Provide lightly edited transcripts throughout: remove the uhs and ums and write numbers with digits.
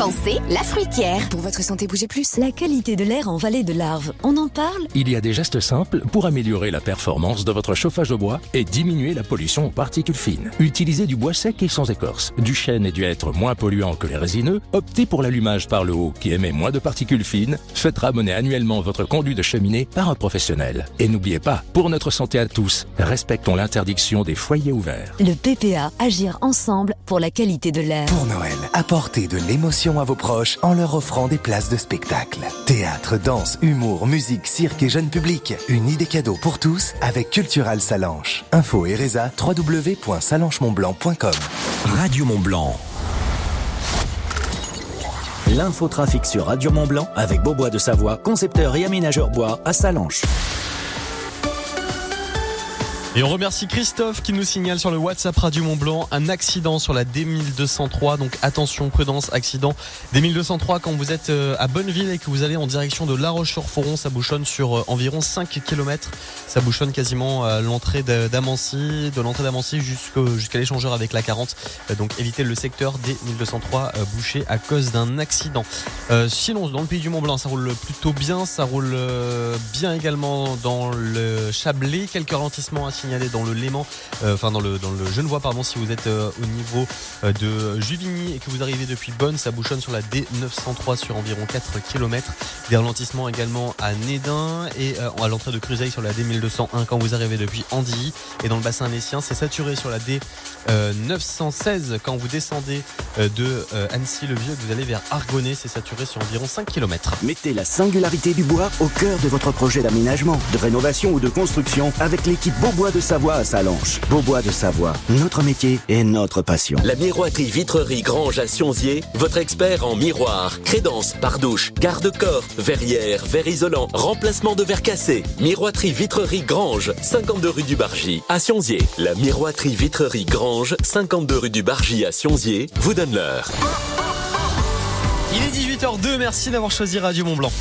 Pensez La Fruitière. Pour votre santé, bougez plus. La qualité de l'air en vallée de l'Arve, on en parle? Il y a des gestes simples pour améliorer la performance de votre chauffage au bois et diminuer la pollution aux particules fines. Utilisez du bois sec et sans écorce, du chêne et du hêtre moins polluants que les résineux. Optez pour l'allumage par le haut qui émet moins de particules fines. Faites ramener annuellement votre conduit de cheminée par un professionnel. Et n'oubliez pas, pour notre santé à tous, respectons l'interdiction des foyers ouverts. Le PPA, agir ensemble pour la qualité de l'air. Pour Noël, apportez de l'émotion à vos proches en leur offrant des places de spectacle. Théâtre, danse, humour, musique, cirque et jeune public. Une idée cadeau pour tous avec Cultural Salanches. Info et résa www.salanchemontblanc.com. Radio Mont-Blanc. L'infotrafic sur Radio Mont-Blanc avec Beaubois de Savoie, concepteur et aménageur bois à Salanches. Et on remercie Christophe qui nous signale sur le WhatsApp Radio Mont-Blanc un accident sur la D1203. Donc attention, prudence, accident D1203 quand vous êtes à Bonneville et que vous allez en direction de La Roche-sur-Foron. Ça bouchonne sur environ 5 km. Ça bouchonne quasiment à l'entrée d'Amancy, de l'entrée d'Amancy jusqu'à l'échangeur avec la 40. Donc évitez le secteur D1203 bouché à cause d'un accident. Sinon, dans le pays du Mont-Blanc, ça roule plutôt bien. Ça roule bien également dans le Chablais. Quelques ralentissements à signaler dans le Léman, dans le Genevois, pardon, si vous êtes au niveau de Juvigny et que vous arrivez depuis Bonne, ça bouchonne sur la D903 sur environ 4 km. Des ralentissements également à Nédin et à l'entrée de Cruzeil sur la D1201 quand vous arrivez depuis Andilly. Et dans le bassin alésien, c'est saturé sur la D916 quand vous descendez de Annecy-le-Vieux, que vous allez vers Argonnet, c'est saturé sur environ 5 km. Mettez la singularité du bois au cœur de votre projet d'aménagement, de rénovation ou de construction avec l'équipe Beaubois de Savoie à Salanches. Beaubois de Savoie, notre métier et notre passion. La miroiterie Vitrerie Grange à Sionzier, votre expert en miroir, crédence, pardouche, garde-corps, verrière, verre isolant, remplacement de verre cassé. Miroiterie Vitrerie Grange, 52 rue du Bargy à Sionzier. La miroiterie Vitrerie Grange, 52 rue du Bargy à Sionzier, vous donne l'heure. Il est 18h02, merci d'avoir choisi Radio Mont-Blanc.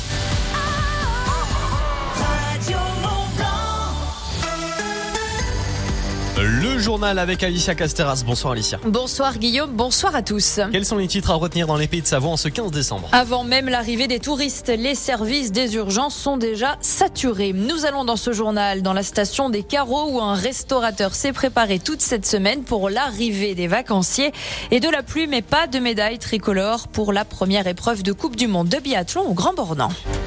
Le journal avec Alicia Casteras. Bonsoir Alicia. Bonsoir Guillaume, bonsoir à tous. Quels sont les titres à retenir dans les Pays de Savoie en ce 15 décembre ? Avant même l'arrivée des touristes, les services des urgences sont déjà saturés. Nous allons dans ce journal dans la station des Carreaux où un restaurateur s'est préparé toute cette semaine pour l'arrivée des vacanciers et de la pluie mais pas de médaille tricolore pour la première épreuve de Coupe du Monde de biathlon au Grand Bornand.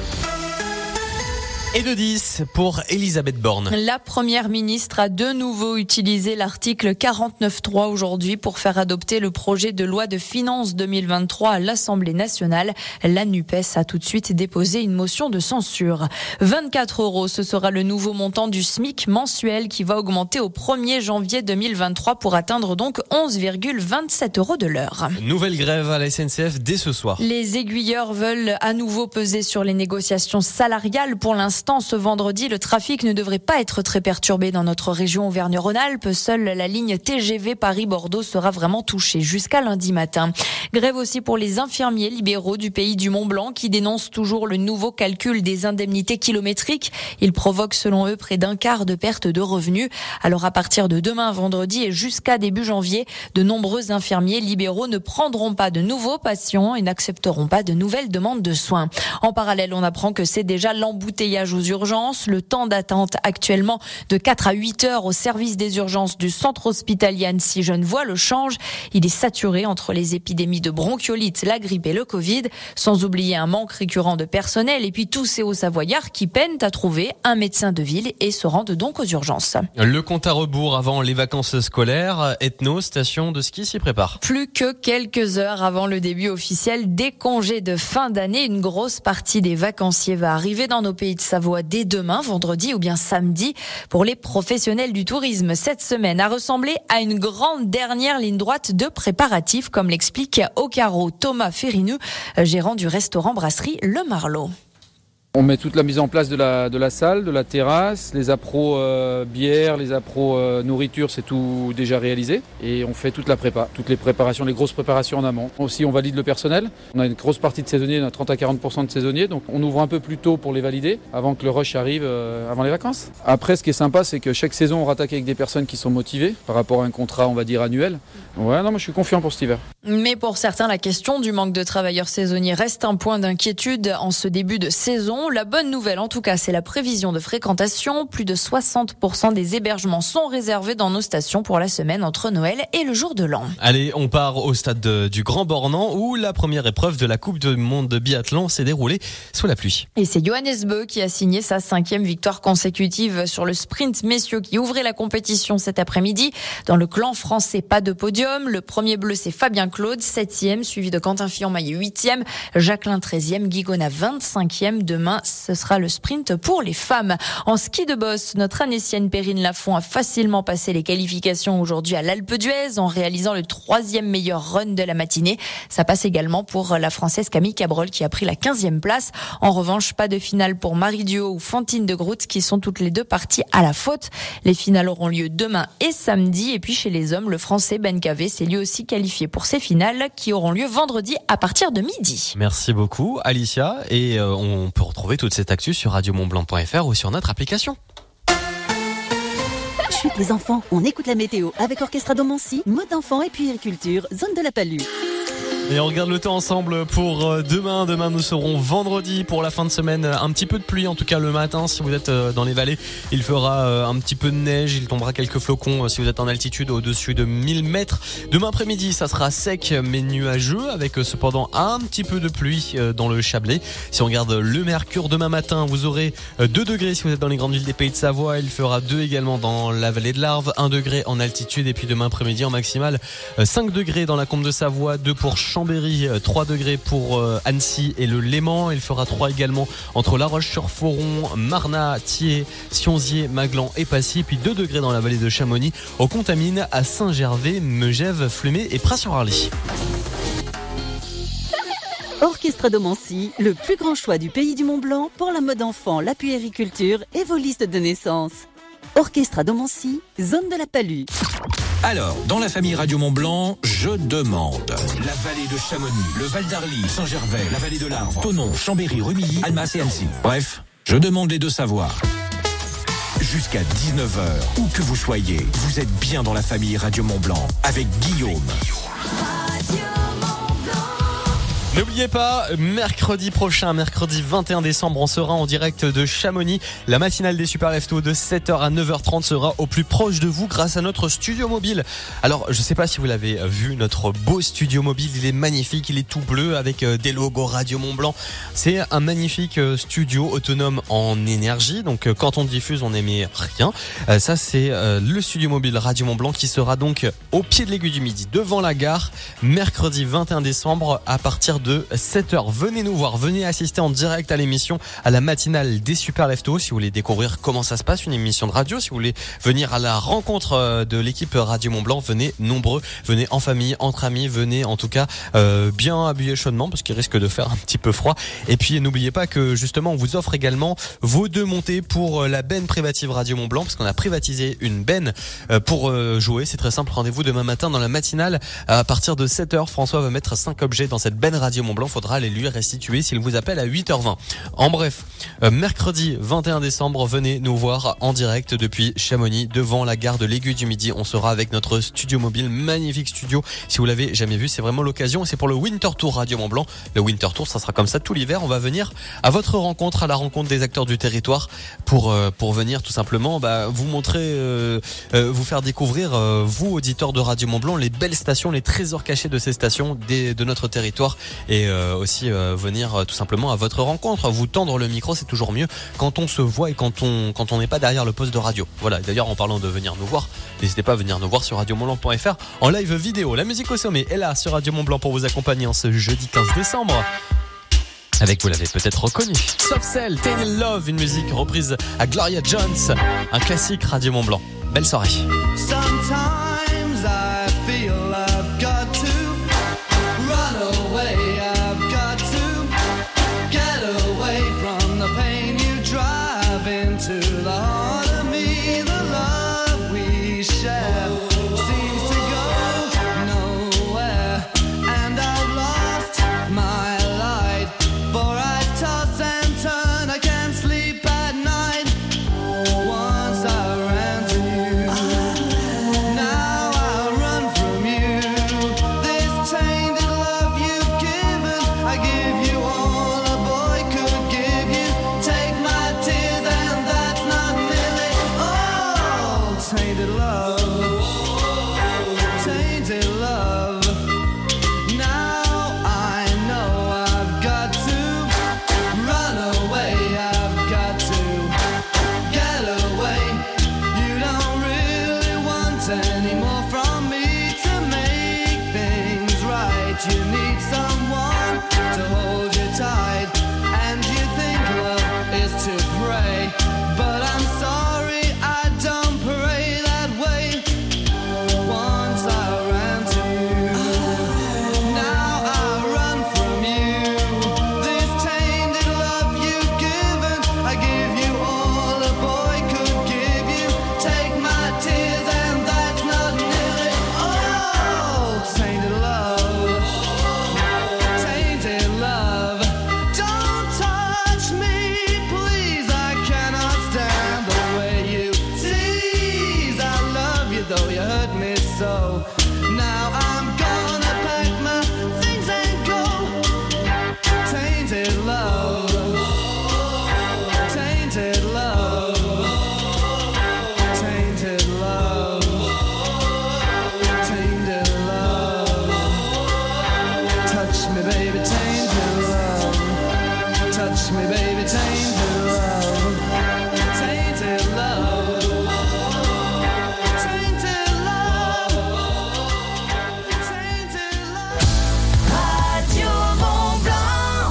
Et de 10 pour Elisabeth Borne. La première ministre a de nouveau utilisé l'article 49.3 aujourd'hui pour faire adopter le projet de loi de finances 2023 à l'Assemblée nationale. La NUPES a tout de suite déposé une motion de censure. 24 €, ce sera le nouveau montant du SMIC mensuel qui va augmenter au 1er janvier 2023 pour atteindre donc 11,27 € de l'heure. Nouvelle grève à la SNCF dès ce soir. Les aiguilleurs veulent à nouveau peser sur les négociations salariales. Pour l'instant, ce vendredi, le trafic ne devrait pas être très perturbé dans notre région Auvergne-Rhône-Alpes. Seule la ligne TGV Paris-Bordeaux sera vraiment touchée jusqu'à lundi matin. Grève aussi pour les infirmiers libéraux du pays du Mont-Blanc qui dénoncent toujours le nouveau calcul des indemnités kilométriques. Il provoque selon eux près d'un quart de perte de revenus. Alors à partir de demain vendredi et jusqu'à début janvier, de nombreux infirmiers libéraux ne prendront pas de nouveaux patients et n'accepteront pas de nouvelles demandes de soins. En parallèle, on apprend que c'est déjà l'embouteillage aux urgences. Le temps d'attente actuellement de 4 à 8 heures au service des urgences du centre hospitalier Annecy-Genevois le change. Il est saturé entre les épidémies de bronchiolite, la grippe et le Covid, sans oublier un manque récurrent de personnel et puis tous ces Hauts-Savoyards qui peinent à trouver un médecin de ville et se rendent donc aux urgences. Le compte à rebours avant les vacances scolaires, Ethno, station de ski s'y prépare. Plus que quelques heures avant le début officiel des congés de fin d'année, une grosse partie des vacanciers va arriver dans nos pays de Savoie dès demain, vendredi ou bien samedi. Pour les professionnels du tourisme, cette semaine a ressemblé à une grande dernière ligne droite de préparatifs, comme l'explique au carreau Thomas Ferrineux, gérant du restaurant brasserie Le Marlot. On met toute la mise en place de la salle, de la terrasse, les appros bière, les appros nourriture, c'est tout déjà réalisé. Et on fait toute la prépa, toutes les préparations, les grosses préparations en amont. Aussi, on valide le personnel. On a une grosse partie de saisonniers, on a 30 à 40% de saisonniers. Donc on ouvre un peu plus tôt pour les valider, avant que le rush arrive avant les vacances. Après, ce qui est sympa, c'est que chaque saison, on rattaque avec des personnes qui sont motivées par rapport à un contrat, on va dire, annuel. Ouais, non, moi je suis confiant pour cet hiver. Mais pour certains, la question du manque de travailleurs saisonniers reste un point d'inquiétude en ce début de saison. La bonne nouvelle, en tout cas, c'est la prévision de fréquentation. Plus de 60% des hébergements sont réservés dans nos stations pour la semaine entre Noël et le jour de l'an. Allez, on part au stade du Grand Bornand où la première épreuve de la Coupe du Monde de biathlon s'est déroulée sous la pluie. Et c'est Johannes Beu qui a signé sa 5e victoire consécutive sur le sprint messieurs qui ouvrait la compétition cet après-midi. Dans le clan français, pas de podium. Le premier bleu, c'est Fabien Claude, 7e, suivi de Quentin Fillon-Maillet, 8e, Jacqueline 13e, Guy Gona 25e. Demain, ce sera le sprint pour les femmes. En ski de boss, notre Annécienne Perrine Lafont a facilement passé les qualifications aujourd'hui à l'Alpe d'Huez en réalisant le 3e meilleur run de la matinée. Ça passe également pour la Française Camille Cabrol qui a pris la 15e place. En revanche, pas de finale pour Marie Duhaut ou Fantine de Groot qui sont toutes les deux parties à la faute. Les finales auront lieu demain et samedi. Et puis chez les hommes, le Français Ben Cavé s'est lui aussi qualifié pour ces finales qui auront lieu vendredi à partir de midi. Merci beaucoup Alicia et on peut retrouver toute cette actu sur radiomontblanc.fr ou sur notre application. Chut les enfants, on écoute la météo avec Orchestra Domancy, mode enfant et puériculture, zone de la Palue. Et on regarde le temps ensemble pour demain. Demain, nous serons vendredi pour la fin de semaine. Un petit peu de pluie, en tout cas le matin. Si vous êtes dans les vallées, il fera un petit peu de neige. Il tombera quelques flocons si vous êtes en altitude au-dessus de 1000 mètres. Demain après-midi, ça sera sec mais nuageux avec cependant un petit peu de pluie dans le Chablais. Si on regarde le mercure, demain matin, vous aurez 2 degrés si vous êtes dans les grandes villes des Pays de Savoie. Il fera 2 également dans la vallée de l'Arve, 1 degré en altitude. Et puis demain après-midi, en maximal, 5 degrés dans la Combe de Savoie, 2 pour Chambéry, 3 degrés pour Annecy et le Léman. Il fera 3 également entre La Roche-sur-Foron, Marnat, Thiers, Sionzier, Maglan et Passy. Puis 2 degrés dans la vallée de Chamonix, au Contamine, à Saint-Gervais, Megève, Flumé et Pras-sur-Arly. Orchestra Domancy, le plus grand choix du pays du Mont-Blanc pour la mode enfant, la puériculture et vos listes de naissance. Orchestra Domancy, zone de la Palue. Alors, dans la famille Radio Mont-Blanc, je demande. La vallée de Chamonix, le Val d'Arly, Saint-Gervais, la vallée de l'Arve, Thonon, Chambéry, Rumilly, Annemasse et Annecy. Bref, je demande les 2 savoirs. Jusqu'à 19h, où que vous soyez, vous êtes bien dans la famille Radio Mont-Blanc avec Guillaume. N'oubliez pas, mercredi prochain, mercredi 21 décembre, on sera en direct de Chamonix. La matinale des Super Leftos de 7h à 9h30 sera au plus proche de vous grâce à notre studio mobile. Alors, je sais pas si vous l'avez vu, notre beau studio mobile, il est magnifique, il est tout bleu avec des logos Radio Mont-Blanc. C'est un magnifique studio autonome en énergie, donc quand on diffuse, on n'émet rien. Ça, c'est le studio mobile Radio Mont-Blanc qui sera donc au pied de l'Aiguille du Midi, devant la gare, mercredi 21 décembre à partir de 7h. Venez nous voir, venez assister en direct à l'émission, à la matinale des Super Leftos. Si vous voulez découvrir comment ça se passe, une émission de radio, si vous voulez venir à la rencontre de l'équipe Radio Mont-Blanc, venez nombreux, venez en famille, entre amis, venez en tout cas bien habillés chaudement parce qu'il risque de faire un petit peu froid. Et puis n'oubliez pas que justement on vous offre également vos 2 montées pour la benne privative Radio Mont-Blanc parce qu'on a privatisé une benne pour jouer. C'est très simple, rendez-vous demain matin dans la matinale à partir de 7h. François va mettre 5 objets dans cette benne Radio Mont-Blanc, faudra les lui restituer s'il vous appelle à 8h20. En bref, mercredi 21 décembre, venez nous voir en direct depuis Chamonix, devant la gare de l'Aiguille du Midi. On sera avec notre studio mobile, magnifique studio. Si vous l'avez jamais vu, c'est vraiment l'occasion. C'est pour le Winter Tour Radio Mont-Blanc. Le Winter Tour, ça sera comme ça tout l'hiver. On va venir à votre rencontre, à la rencontre des acteurs du territoire pour venir tout simplement vous montrer, vous faire découvrir, vous auditeurs de Radio Mont-Blanc, les belles stations, les trésors cachés de ces stations de notre territoire. Et aussi venir tout simplement à votre rencontre, vous tendre le micro, c'est toujours mieux quand on se voit et quand on n'est pas derrière le poste de radio. Voilà, d'ailleurs en parlant de venir nous voir, n'hésitez pas à venir nous voir sur radiomontblanc.fr en live vidéo. La musique au sommet est là sur Radio Mont-Blanc pour vous accompagner en ce jeudi 15 décembre. Avec, vous l'avez peut-être reconnu, Soft Cell, Tain in Love, une musique reprise à Gloria Jones, un classique Radio Mont-Blanc. Belle soirée. Sometimes I feel I've got to run away, I've got to get away from the pain. touch me, baby, tainted love, tainted love, tainted love, tainted love. Radio Mont Blanc.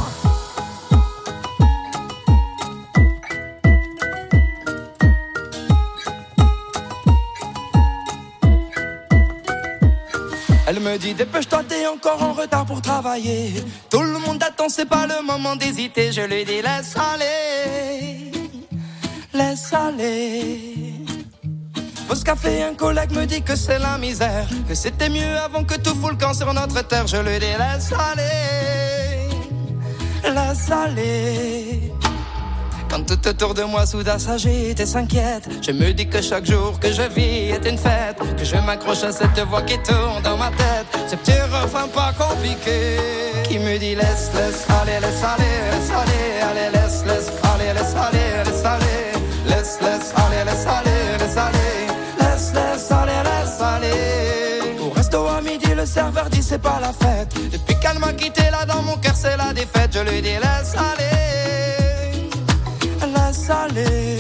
Elle me dit dépêche-toi, t'es encore en retard pour travailler. Tout le monde attend, c'est pas le moment d'hésiter. Je lui dis laisse aller, laisse aller. Pause café, un collègue me dit que c'est la misère, que c'était mieux avant que tout fout le camp sur notre terre. Je lui dis laisse aller, laisse aller. Quand tout autour de moi soudain s'agite et s'inquiète, je me dis que chaque jour que je vis est une fête, que je m'accroche à cette voix qui tourne dans ma tête, ce petit refrain pas compliqué qui me dit laisse, laisse aller, laisse aller, laisse aller, allez, laisse, laisse aller, laisse aller, laisse aller, laisse, laisse aller, laisse aller, laisse aller, laisse, laisse aller, laisse aller. Au resto à midi, le serveur dit c'est pas la fête. Depuis qu'elle m'a quitté là dans mon cœur c'est la défaite. Je lui dis laisse aller, laisse aller.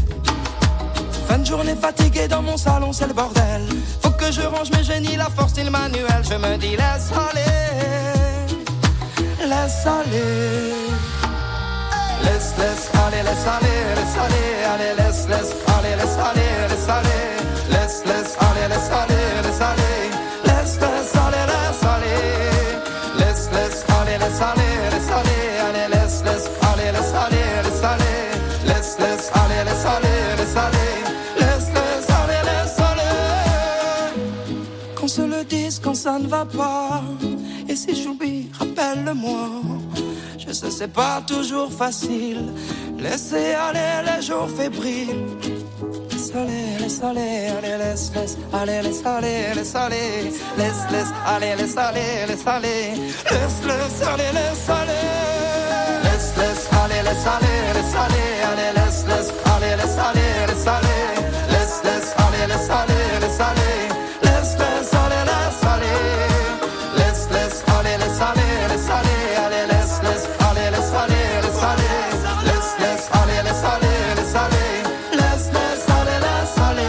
Fin de journée fatiguée dans mon salon, c'est le bordel. Faut que je range mes génies, la force et le manuel. Je me dis laisse aller, laisse aller. Laisse, laisse aller, laisse aller, laisse aller. Allez, laisse, laisse aller, laisse aller, laisse aller. Laisse, laisse aller, laisse aller, laisse aller. Laisse, laisse aller, laisse aller. Laisse, laisse aller, laisse aller, laisse aller. Allez, laisse, laisse aller, laisse aller, laisse aller. Laisse, laisse aller, laisse aller, laisse aller. Laisse, laisse aller, laisse aller. Qu'on se le dise quand ça ne va pas. Et si j'oublie, rappelle-le-moi. Je sais c'est pas toujours facile. Laissez aller les jours fébriles. Laisse aller, laisse aller, allez, laisse, laisse aller, laisse aller, laisse aller. Laisse, laisse aller, laisse aller, laisse aller. Laisse, laisse aller, laisse aller. Laisse, laisse aller, laisse aller, laisse aller. Allez, laisse, laisse aller, laisse aller, laisse aller. Laisse, laisse aller, laisse aller, laisse aller. Laisse, laisse aller, laisse aller. Laisse, laisse aller, laisse aller, laisse aller. Allez, laisse, laisse aller, laisse aller, laisse aller. Laisse, laisse aller, laisse aller, laisse aller. Laisse, laisse aller, laisse aller.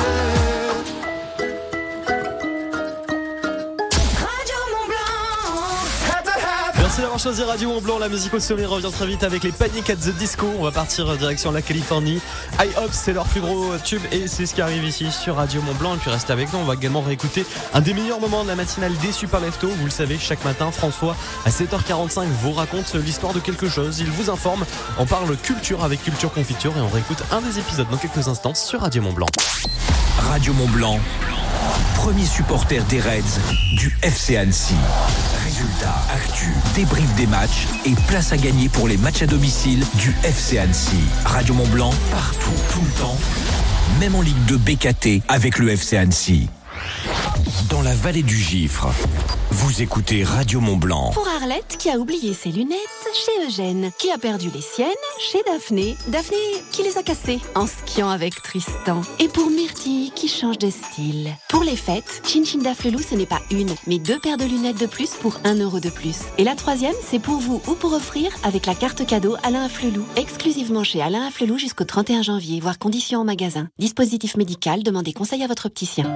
Radio Mont Blanc. Merci d'avoir choisi Radio Mont Blanc. La musique au sommet revient très vite avec les Panic at the Disco. On va partir direction la Californie. High Hopes, c'est leur plus gros tube et c'est ce qui arrive ici sur Radio Mont Blanc. Et puis restez avec nous, on va également réécouter un des meilleurs moments de la matinale des Super Leftos. Vous le savez, chaque matin, François à 7h45 vous raconte l'histoire de quelque chose. Il vous informe, on parle culture avec Culture Confiture et on réécoute un des épisodes dans quelques instants sur Radio Mont Blanc. Radio Mont Blanc, premier supporter des Reds du FC Annecy. Résultats, actu, débrief des matchs et place à gagner pour les matchs à domicile du FC Annecy. Radio Mont Blanc, partout, tout le temps, même en Ligue 2 BKT avec le FC Annecy. Dans la vallée du Gifre, vous écoutez Radio Mont Blanc. Pour Arlette qui a oublié ses lunettes chez Eugène, qui a perdu les siennes chez Daphné, Daphné qui les a cassées en skiant avec Tristan. Et pour Myrtille qui change de style. Pour les fêtes, Chin Chin Daflelou, ce n'est pas une, mais 2 paires de lunettes de plus pour 1 euro de plus. Et la troisième, c'est pour vous ou pour offrir avec la carte cadeau Alain Afflelou. Exclusivement chez Alain Afflelou jusqu'au 31 janvier, voire conditions en magasin. Dispositif médical, demandez conseil à votre opticien.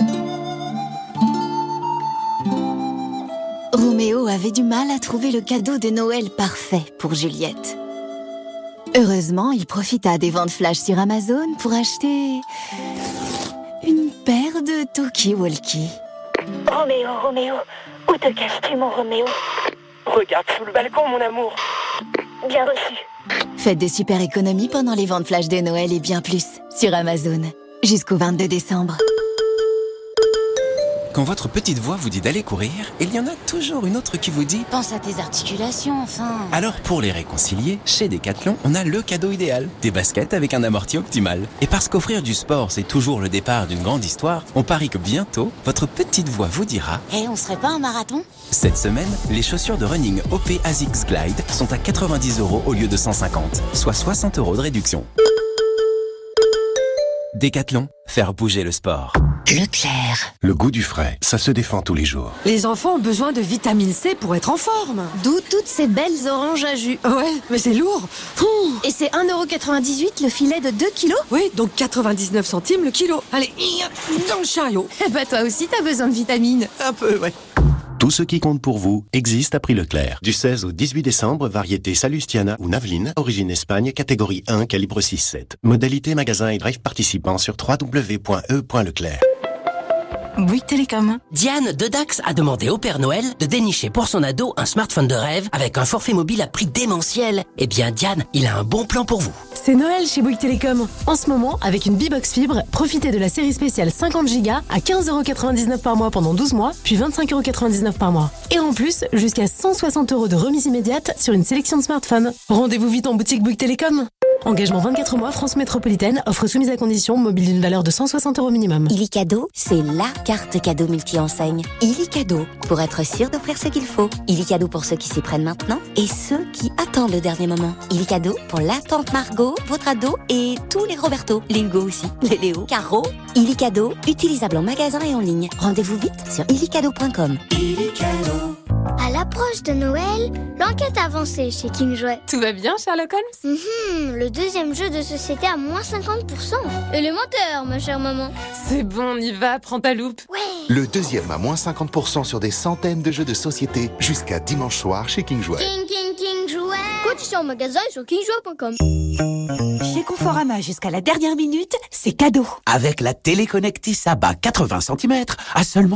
Roméo avait du mal à trouver le cadeau de Noël parfait pour Juliette. Heureusement, il profita des ventes flash sur Amazon pour acheter une paire de talkie-walkie. Roméo, où te caches-tu, mon Roméo? Regarde sous le balcon, mon amour. Bien reçu. Faites de super économies pendant les ventes flash de Noël et bien plus sur Amazon. Jusqu'au 22 décembre. Quand votre petite voix vous dit d'aller courir, il y en a toujours une autre qui vous dit « Pense à tes articulations, enfin !» Alors pour les réconcilier, chez Decathlon, on a le cadeau idéal. Des baskets avec un amorti optimal. Et parce qu'offrir du sport, c'est toujours le départ d'une grande histoire, on parie que bientôt, votre petite voix vous dira « Eh, on serait pas un marathon ?» Cette semaine, les chaussures de running OP ASICS Glide sont à 90 € au lieu de 150, soit 60 € de réduction. Decathlon, faire bouger le sport. Leclerc. Le goût du frais, ça se défend tous les jours. Les enfants ont besoin de vitamine C pour être en forme. D'où toutes ces belles oranges à jus. Ouais, mais c'est lourd. Et c'est 1,98€ le filet de 2 kilos? Oui, donc 99 centimes le kilo. Allez, dans le chariot. Eh bah toi aussi t'as besoin de vitamines. Un peu, ouais. Tout ce qui compte pour vous existe à prix Leclerc. Du 16 au 18 décembre, variété Salustiana ou Naveline, origine Espagne, catégorie 1, calibre 6-7. Modalité magasin et drive participant sur www.e.leclerc. Bouygues Télécom. Diane de Dax a demandé au Père Noël de dénicher pour son ado un smartphone de rêve avec un forfait mobile à prix démentiel. Eh bien Diane, il a un bon plan pour vous. C'est Noël chez Bouygues Télécom. En ce moment, avec une B-Box Fibre, profitez de la série spéciale 50Go à 15,99€ par mois pendant 12 mois, puis 25,99€ par mois. Et en plus, jusqu'à 160€ de remise immédiate sur une sélection de smartphones. Rendez-vous vite en boutique Bouygues Télécom. Engagement 24 mois, France métropolitaine, offre soumise à condition, mobile d'une valeur de 160€ minimum. Illicadeau, c'est la carte cadeau multi-enseigne. Illicadeau, pour être sûr d'offrir ce qu'il faut. Illicadeau pour ceux qui s'y prennent maintenant et ceux qui attendent le dernier moment. Illicadeau pour la tante Margot, votre ado et tous les Roberto, les Hugo aussi, les Léo, Caro. Illicadeau, utilisable en magasin et en ligne. Rendez-vous vite sur illicadeau.com. Illicadeau. À l'approche de Noël, l'enquête avancée chez King Jouet. Tout va bien, Sherlock Holmes? Le deuxième jeu de société à moins 50%. Élémentaire, ma chère maman. C'est bon, on y va, prends ta loupe. Ouais. Le deuxième à moins 50% sur des centaines de jeux de société jusqu'à dimanche soir chez King Jouet. King Jouet. Conditions en magasin et sur kingjouet.com. Chez Conforama, jusqu'à la dernière minute, c'est cadeau. Avec la téléconnectée Saba 80 cm à seulement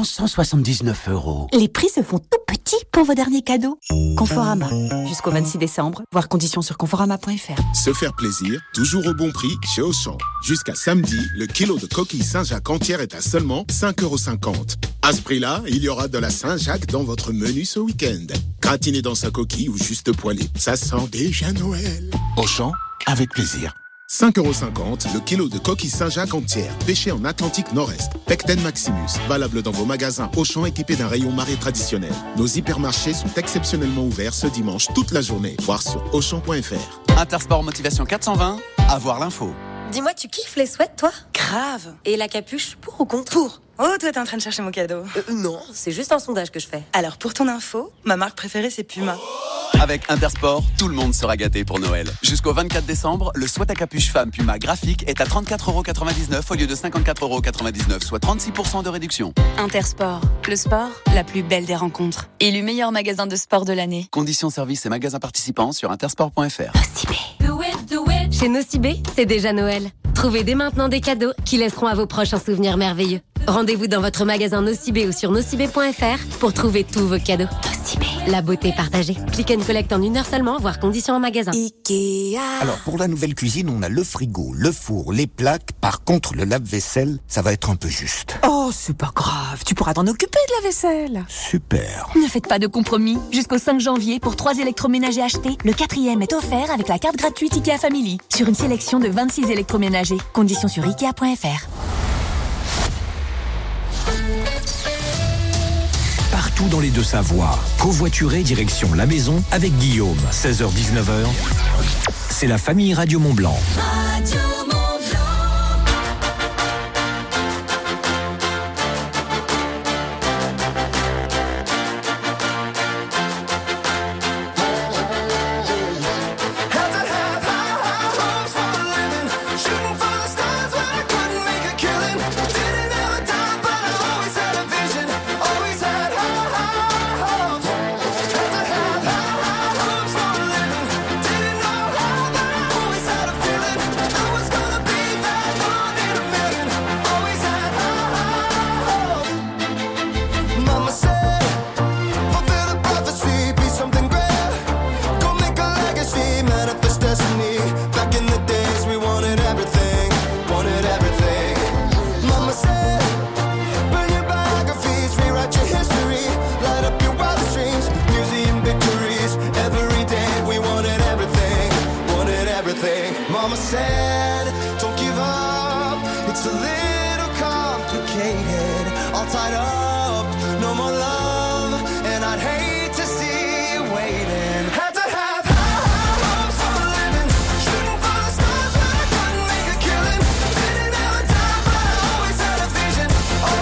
179€. Les prix se font tout petits pour vos derniers cadeaux. Conforama, jusqu'au 26 décembre, voir conditions sur conforama.fr. Se faire plaisir, toujours au bon prix chez Auchan. Jusqu'à samedi, le kilo de coquille Saint-Jacques entière est à seulement 5,50€. À ce prix-là, il y aura de la Saint-Jacques dans votre menu ce week-end. Gratiné dans sa coquille ou juste poêlé. Ça sent déjà Noël. Auchan, avec plaisir. 5,50€ le kilo de coquille Saint-Jacques entière, pêchée en Atlantique Nord-Est. Pecten Maximus, valable dans vos magasins Auchan équipés d'un rayon marée traditionnel. Nos hypermarchés sont exceptionnellement ouverts ce dimanche toute la journée. Voir sur auchan.fr. Intersport Motivation 420, avoir l'info. Dis-moi, tu kiffes les sweats, toi? Grave. Et la capuche, pour ou contre? Pour. Oh, toi, t'es en train de chercher mon cadeau. Non, c'est juste un sondage que je fais. Alors, pour ton info, ma marque préférée, c'est Puma. Avec Intersport, tout le monde sera gâté pour Noël. Jusqu'au 24 décembre, le sweat à capuche femme Puma graphique est à 34,99€ au lieu de 54,99€, soit 36% de réduction. Intersport, le sport, la plus belle des rencontres. Élu meilleur magasin de sport de l'année. Conditions services et magasins participants sur intersport.fr. Chez Nocibé, c'est déjà Noël. Trouvez dès maintenant des cadeaux qui laisseront à vos proches un souvenir merveilleux. Rendez-vous dans votre magasin Nocibé ou sur nocibé.fr pour trouver tous vos cadeaux. Nocibé, la beauté partagée. Click and collect en 1 heure seulement, voire conditions en magasin. Ikea. Alors pour la nouvelle cuisine, on a le frigo, le four, les plaques. Par contre, le lave-vaisselle, ça va être un peu juste. Oh, c'est pas grave, tu pourras t'en occuper de la vaisselle. Super. Ne faites pas de compromis. Jusqu'au 5 janvier, pour 3 électroménagers achetés, le 4e est offert avec la carte gratuite Ikea Family. Sur une sélection de 26 électroménagers. Conditions sur Ikea.fr. Partout dans les Deux-Savoies, covoituré direction la maison avec Guillaume, 16h-19h. C'est la famille Radio Mont-Blanc. Radio Mont-Blanc. Mama said, don't give up, it's a little complicated, all tied up, no more love, and I'd hate to see you waiting. Had to have high hopes for a living, shooting for the stars, but I couldn't make a killing. Didn't have a time, but I always had a vision.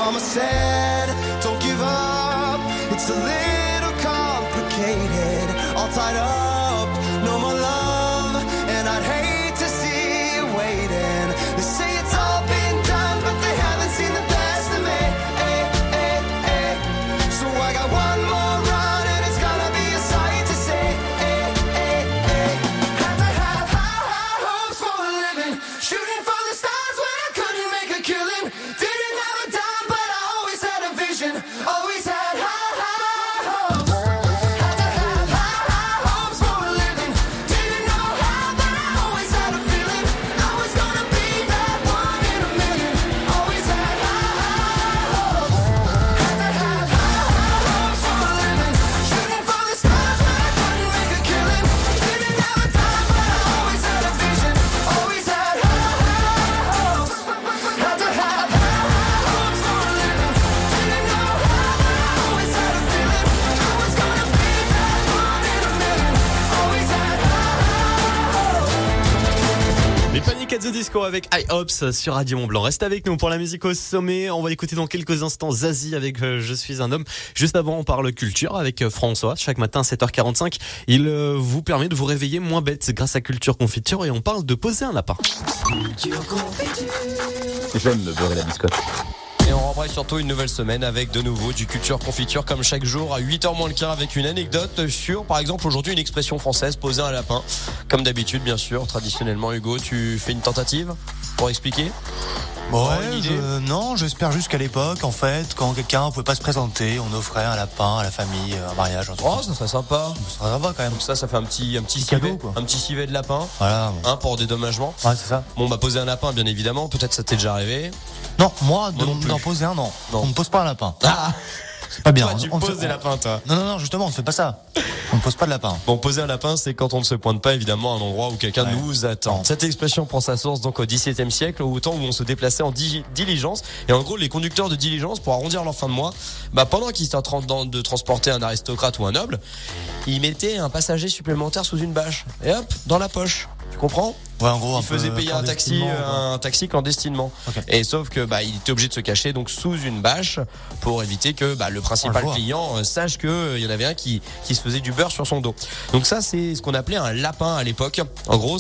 Mama said, don't give up. It's a little complicated. All tied up, no more love. And I'd hate to see you waiting. They say it's all been done, but they haven't seen the best of me. So I got one more run, and it's gonna be a sight to see. Had to have high hopes for a living, shooting for the stars when I couldn't make a killing. Didn't have a dime, but I always had a vision. Always had high hopes. Had to have high hopes for a living. Didn't know how, but I always had a feeling I was gonna be that one in a million. Always had high hopes. Had to have high hopes for a living, shooting for the stars when I couldn't make a killing. Didn't have a dime, but I always had a vision. Always had high hopes. Had to have high hopes for a living. Didn't know how, but I always had a feeling I was gonna be that one in a million. Always had Les Panic at the Disco avec High Hopes sur Radio Mont Blanc. Reste avec nous pour la musique au sommet. On va écouter dans quelques instants Zazie avec Je suis un homme. Juste avant, on parle culture avec François. Chaque matin, 7h45, il vous permet de vous réveiller moins bête grâce à Culture Confiture et on parle de poser un lapin. J'aime le beurre et la biscotte. Et on rembraye surtout une nouvelle semaine avec de nouveau du Culture Confiture comme chaque jour à 8h moins le quart avec une anecdote sur, par exemple, aujourd'hui une expression française, poser un lapin. Comme d'habitude, bien sûr, traditionnellement, Hugo, tu fais une tentative pour expliquer ? Non, j'espère juste qu'à l'époque, en fait, quand quelqu'un pouvait pas se présenter, on offrait un lapin à la famille, un mariage. Ça serait sympa. Ça serait sympa quand même. Donc ça fait un petit civet, cadeau, quoi. Un petit civet de lapin. Voilà. Pour dédommagement. Ouais, c'est ça. Bon, poser un lapin, bien évidemment. Peut-être ça t'est déjà arrivé. Non, moi d'en poser un, non. On ne pose pas un lapin. C'est pas bien. Toi, tu poses des lapins, toi. Non, justement, on ne fait pas ça. On ne pose pas de lapin. Bon, poser un lapin, c'est quand on ne se pointe pas, évidemment, à un endroit où quelqu'un nous attend. Cette expression prend sa source donc au XVIIe siècle, au temps où on se déplaçait en diligence. Et en gros, les conducteurs de diligence, pour arrondir leur fin de mois, pendant qu'ils étaient en train de transporter un aristocrate ou un noble, ils mettaient un passager supplémentaire sous une bâche. Et hop, dans la poche. Tu comprends ? Ouais, en gros, il faisait payer un taxi clandestinement. Okay. Et sauf que il était obligé de se cacher donc sous une bâche pour éviter que le principal client sache que il y en avait un qui se faisait du beurre sur son dos. Donc ça, c'est ce qu'on appelait un lapin à l'époque. En gros,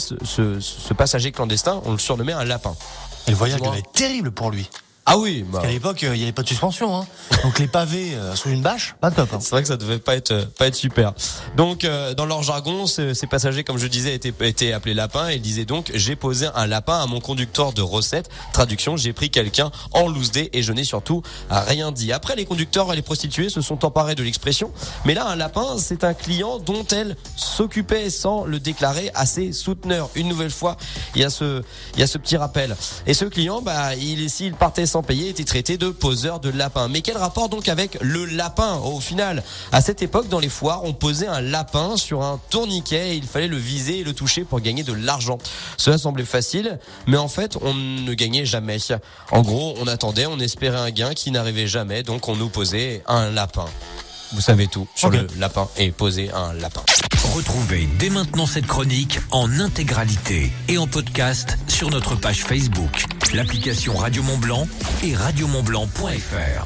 ce passager clandestin, on le surnommait un lapin. Et le voyage devait être terrible pour lui. Ah oui, parce qu'à l'époque, il n'y avait pas de suspension, hein. Donc les pavés sous une bâche, pas top. Hein. C'est vrai que ça devait pas être super. Donc dans leur jargon, ces passagers, comme je disais, étaient appelés lapins. Et ils disaient donc j'ai posé un lapin à mon conducteur de recette. Traduction, j'ai pris quelqu'un en loose day et je n'ai surtout rien dit. Après, les conducteurs et les prostituées se sont emparés de l'expression. Mais là, un lapin, c'est un client dont elle s'occupait sans le déclarer à ses souteneurs. Une nouvelle fois, il y a ce petit rappel. Et ce client, s'il partait sans payer, était traité de poseur de lapin. Mais quel rapport donc avec le lapin au final ? À cette époque, dans les foires, on posait un lapin sur un tourniquet et il fallait le viser et le toucher pour gagner de l'argent. Cela semblait facile, mais en fait, on ne gagnait jamais. En gros, on attendait, on espérait un gain qui n'arrivait jamais, donc on nous posait un lapin. Vous savez tout sur le lapin et poser un lapin. Retrouvez dès maintenant cette chronique en intégralité et en podcast sur notre page Facebook, l'application Radio Mont Blanc et radiomontblanc.fr.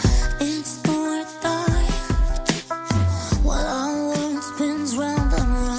Round and round.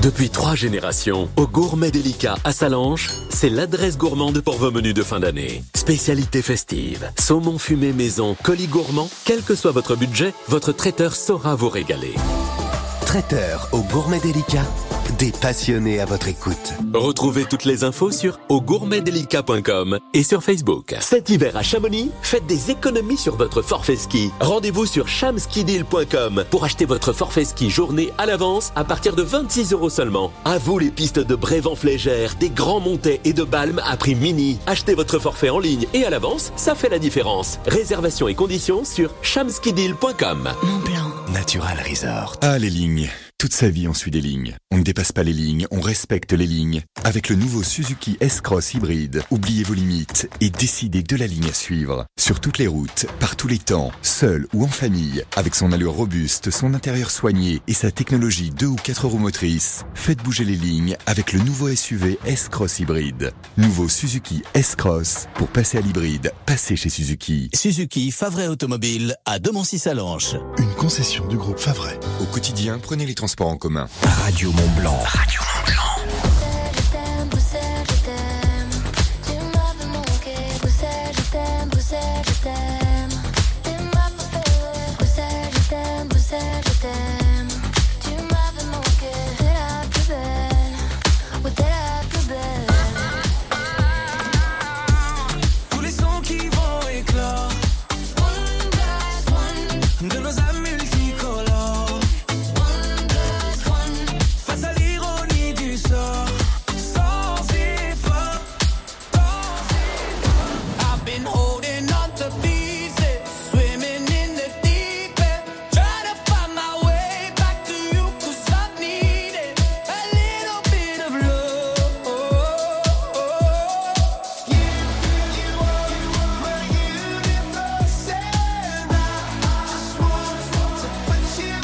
Depuis 3 générations, au Gourmet Délicat à Salanches, c'est l'adresse gourmande pour vos menus de fin d'année. Spécialité festive, saumon fumé maison, colis gourmand, quel que soit votre budget, votre traiteur saura vous régaler. Traiteur au Gourmet Délicat, des passionnés à votre écoute. Retrouvez toutes les infos sur augourmetdelicat.com et sur Facebook. Cet hiver à Chamonix, faites des économies sur votre forfait ski. Rendez-vous sur chamskideal.com pour acheter votre forfait ski journée à l'avance à partir de 26 € seulement. À vous les pistes de Brévent-Flégère, des Grands Montets et de Balme à prix mini. Achetez votre forfait en ligne et à l'avance, ça fait la différence. Réservation et conditions sur chamskideal.com. Montblanc. Natural Resort. Ah, les lignes. Toute sa vie, on suit des lignes. On ne dépasse pas les lignes, on respecte les lignes. Avec le nouveau Suzuki S-Cross hybride, oubliez vos limites et décidez de la ligne à suivre. Sur toutes les routes, par tous les temps, seul ou en famille, avec son allure robuste, son intérieur soigné et sa technologie 2 ou 4 roues motrices, faites bouger les lignes avec le nouveau SUV S-Cross hybride. Nouveau Suzuki S-Cross. Pour passer à l'hybride, passez chez Suzuki. Suzuki Favret Automobile à Demancy-Salanches. Une concession du groupe Favret. Au quotidien, prenez les transports en commun. Radio Mont-Blanc. Radio Mont-Blanc. Tous les sons qui vont éclore, one plus one, de nos âmes multicolores. Face à l'ironie du sort, sans effort, I've been holding on to pieces, swimming in the deep end, trying to find my way back to you, 'cause I've needed a little bit of love. You are my universe, and I just want to put you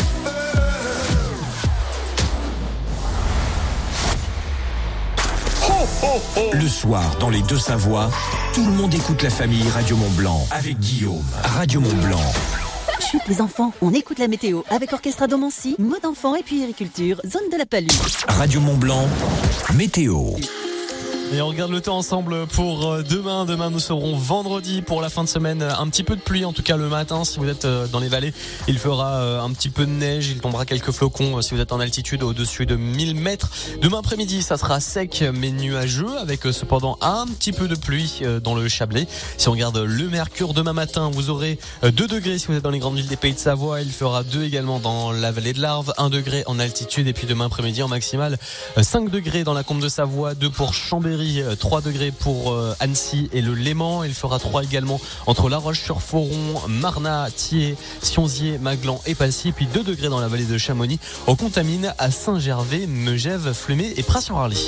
first. Le soir, dans les Deux-Savoies, tout le monde écoute la famille Radio Mont-Blanc avec Guillaume. Radio Mont-Blanc. Chut, les enfants, on écoute la météo avec Orchestra Domancy, mode enfant et puériculture, zone de la Palue. Radio Mont-Blanc, météo. Et on regarde le temps ensemble pour demain. Demain, nous serons vendredi pour la fin de semaine. Un petit peu de pluie, en tout cas le matin. Si vous êtes dans les vallées, il fera un petit peu de neige. Il tombera quelques flocons si vous êtes en altitude au-dessus de 1000 mètres. Demain après-midi, ça sera sec mais nuageux avec cependant un petit peu de pluie dans le Chablais. Si on regarde le mercure, demain matin, vous aurez 2 degrés si vous êtes dans les grandes villes des Pays de Savoie. Il fera 2 également dans la vallée de l'Arve, 1 degré en altitude. Et puis demain après-midi, en maximal, 5 degrés dans la Combe de Savoie, 2 pour Chambéry, 3 degrés pour Annecy et le Léman. Il fera 3 également entre La Roche-sur-Foron, Marnat, Thiers, Sionzier, Maglan et Passy. Puis 2 degrés dans la vallée de Chamonix. On contamine à Saint-Gervais, Megève, Flumet et Pras-sur-Arly.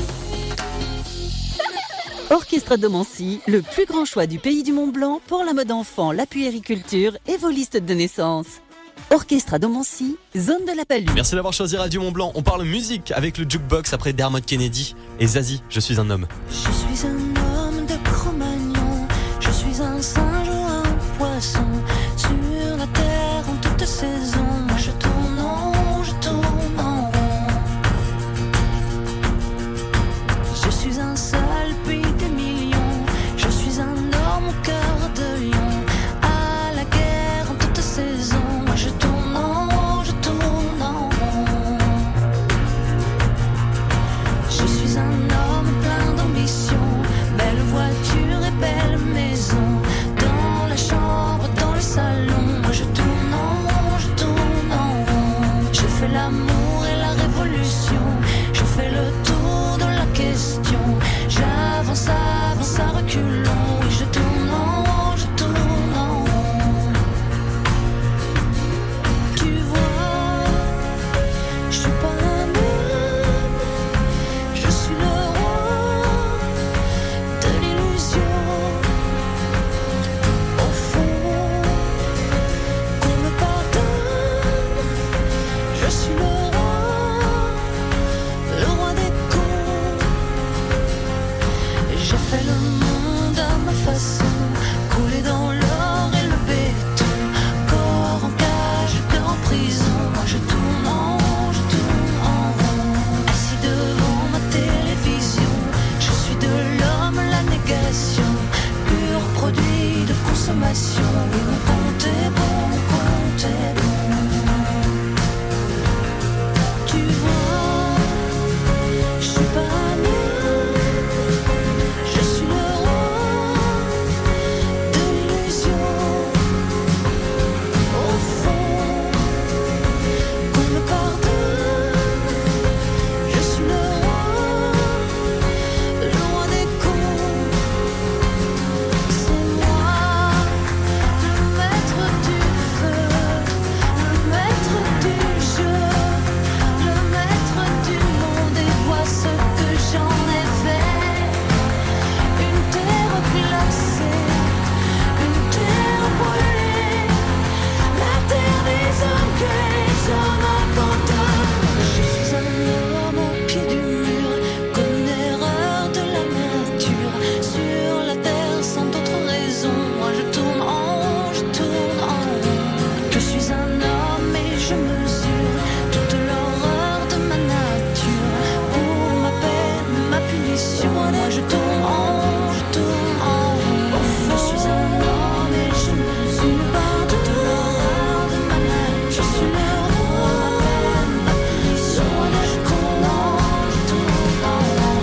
Orchestra Domancy, le plus grand choix du pays du Mont-Blanc pour la mode enfant, la puériculture et vos listes de naissance. Orchestra Domancy, zone de la Palue. Merci d'avoir choisi Radio Mont-Blanc. On parle musique avec le Jukebox après Dermot Kennedy et Zazie, Je suis un homme. Je suis un homme de Cro-Magnon, je suis un singe ou un poisson, sur la terre en toute saison. Moi je tourne en rond. Je suis un seul pays des millions, je suis un homme au cœur de lion, à la guerre en toute saison. Moi je tourne en rond. Je suis un homme plein d'ambition, belle voiture et belle maison. consommation. Oui, mon compte est bon, mon compte est bon. Tu vois, je suis pas mieux, je suis le roi de l'illusion. Au fond, qu'on me pardonne, je suis le roi des cons. C'est moi, le maître du feu, le maître du jeu, le maître du monde. Et vois ce que j'en ai fait. Une terre glacée, une terre brûlée, la terre des hommes que les hommes abandonnent. Je suis un homme au pied du mur, comme une erreur de la nature. Sur la terre sans d'autre raison, moi je tourne en rond, je tourne en rond. Je suis un homme et je mesure toute l'horreur de ma nature. Pour ma peine, ma punition, moi je tourne en rond, je tourne en rond. Je suis un homme et je mesure toute l'horreur de ma nature. Je suis le roi, ma punition, moi je tourne en rond, je tourne en rond.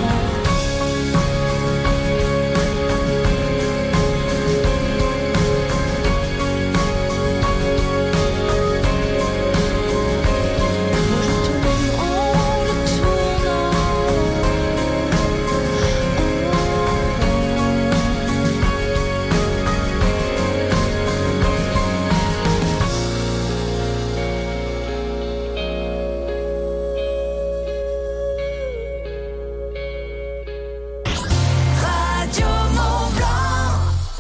Radio Mont Blanc.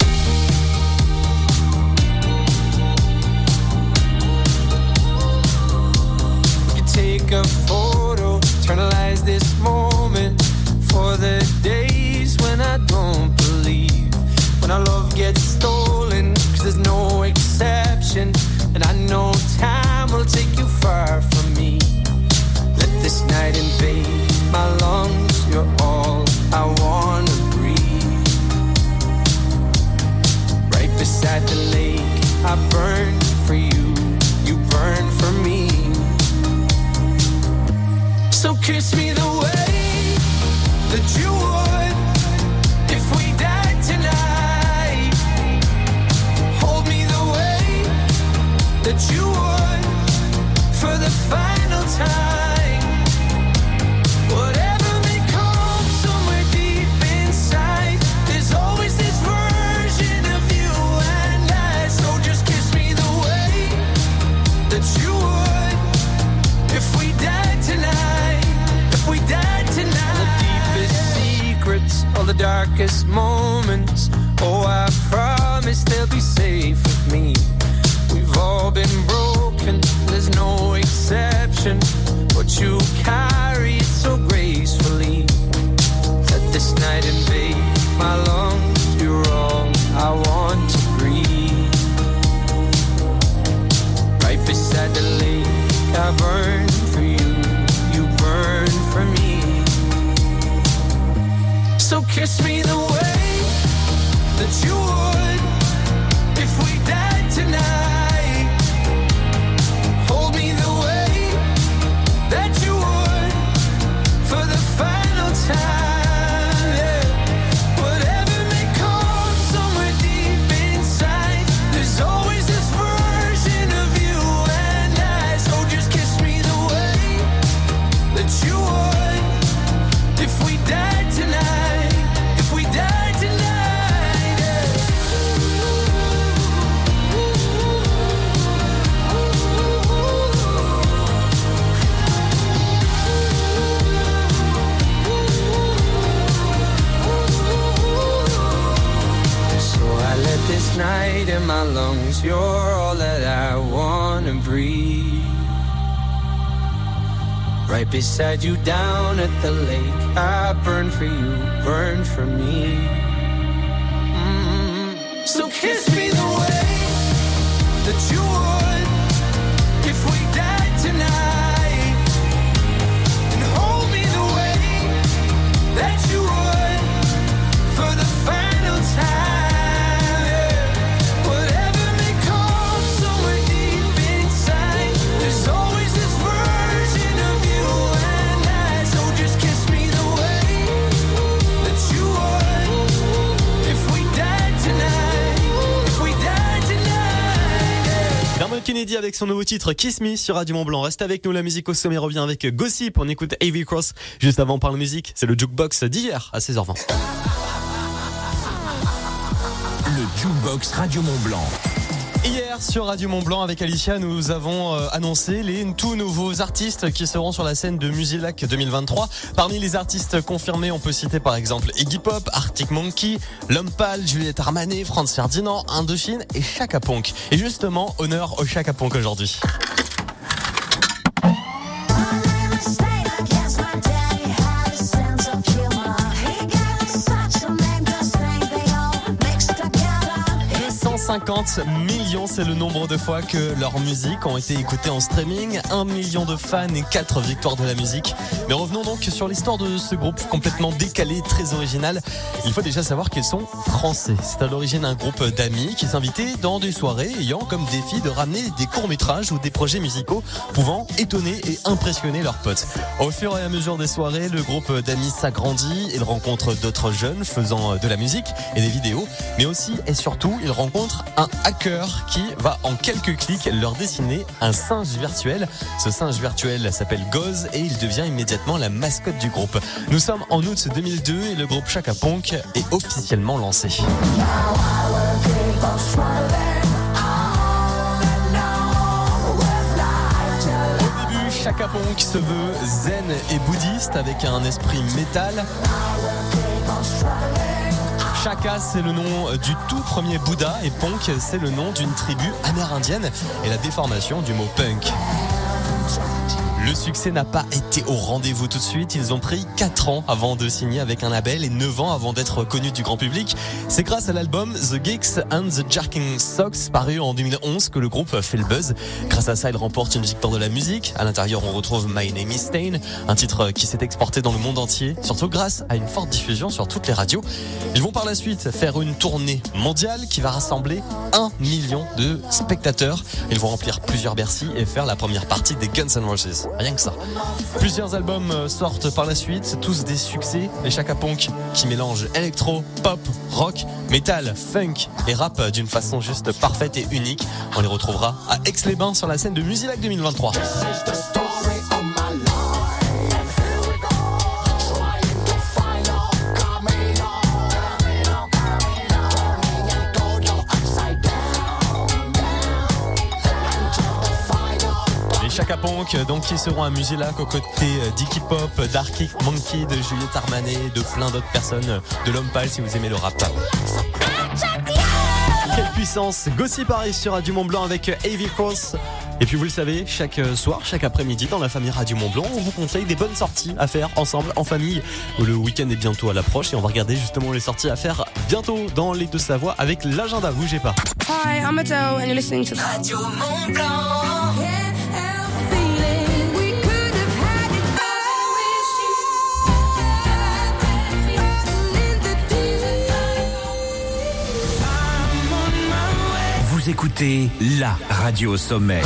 You take a photo, eternalize this moment for the days when I don't believe, when our love gets stolen, 'cause there's no exception, and I know time will take you far from me. Let this night invade my lungs, you're all I wanna breathe. Right beside the lake, I burn for you, you burn for me. So kiss me the way that you would if we died tonight. Hold me the way that you would for the final time. Whatever may come somewhere deep inside, there's always this version of you and I. So just kiss me the way that you would if we died tonight. If we died tonight. The deepest secrets, all the darkest moments, oh I promise they'll be safe with me. We've all been broken, there's no exception, but you carry it so gracefully. Let this night invade my lungs, you're all I want to breathe. Right beside the lake, I burn for you, you burn for me. So kiss me the way that you would if we died tonight. Hold me the way that you would for the final time. Yeah. Whatever may come somewhere deep inside, there's always this version of you and I. So just kiss me the way that you would if we died tonight. If we died tonight. Yeah. So I let this night in my lungs, you're all that I wanna breathe. Right beside you down at the lake, I burn for you, burn for me. So kiss me the way that you would if we died tonight, and hold me the way that you would for the final time. Kennedy avec son nouveau titre Kiss Me sur Radio Mont-Blanc. Reste avec nous, la musique au sommet revient avec Gossip. On écoute Heavy Cross. Juste avant, on parle musique. C'est le Jukebox d'hier à 16h20. Le Jukebox Radio Mont-Blanc. Hier sur Radio Mont-Blanc avec Alicia, nous avons annoncé les tout nouveaux artistes qui seront sur la scène de Musilac 2023. Parmi les artistes confirmés, on peut citer par exemple Iggy Pop, Arctic Monkey, L'Homme Pâle, Juliette Armanet, Franz Ferdinand, Indochine et Chaka Ponk. Et justement, honneur au Chaka Ponk aujourd'hui. $50 millions, c'est le nombre de fois que leurs musiques ont été écoutées en streaming. 1 million de fans et 4 victoires de la musique. Mais revenons donc sur l'histoire de ce groupe complètement décalé, très original. Il faut déjà savoir qu'ils sont français. C'est à l'origine un groupe d'amis qui s'invitaient dans des soirées ayant comme défi de ramener des courts-métrages ou des projets musicaux pouvant étonner et impressionner leurs potes. Au fur et à mesure des soirées, le groupe d'amis s'agrandit. Ils rencontrent d'autres jeunes faisant de la musique et des vidéos. Mais aussi et surtout, ils rencontrent un hacker qui va en quelques clics leur dessiner un singe virtuel. Ce singe virtuel s'appelle Goz et il devient immédiatement la mascotte du groupe. Nous sommes en août 2002 et le groupe Chaka Ponk est officiellement lancé. Au début, Chaka Ponk se veut zen et bouddhiste avec un esprit métal. Chaka, c'est le nom du tout premier Bouddha et Ponk, c'est le nom d'une tribu amérindienne et la déformation du mot punk. Le succès n'a pas été au rendez-vous tout de suite. Ils ont pris 4 ans avant de signer avec un label et 9 ans avant d'être connus du grand public. C'est grâce à l'album The Geeks and the Jerking Socks, paru en 2011, que le groupe fait le buzz. Grâce à ça, il remporte une victoire de la musique. À l'intérieur, on retrouve My Name is Stain, un titre qui s'est exporté dans le monde entier, surtout grâce à une forte diffusion sur toutes les radios. Ils vont par la suite faire une tournée mondiale qui va rassembler 1 million de spectateurs. Ils vont remplir plusieurs Bercy et faire la première partie des Guns N' Roses. Rien que ça. Plusieurs albums sortent par la suite, tous des succès. Les Chaka Ponk qui mélangent électro, pop, rock, métal, funk et rap d'une façon juste parfaite et unique. On les retrouvera à Aix-les-Bains sur la scène de Musilac 2023. Chaka Ponk, donc qui seront à Musilac aux côtés d'Iggy Pop, d'Arctic Monkey, de Juliette Armanet, de plein d'autres personnes, de L'Homme Pâle si vous aimez le rap. Quelle puissance! Gossip arrive sur Radio Mont-Blanc avec Heavy Cross. Et puis vous le savez, chaque soir, chaque après-midi dans la famille Radio Mont-Blanc, on vous conseille des bonnes sorties à faire ensemble, en famille. Le week-end est bientôt à l'approche et on va regarder justement les sorties à faire bientôt dans les Deux-Savoies avec l'agenda. Bougez pas. Hi, I'm Adele and you're listening to Radio Mont-Blanc. Vous écoutez la radio au sommet.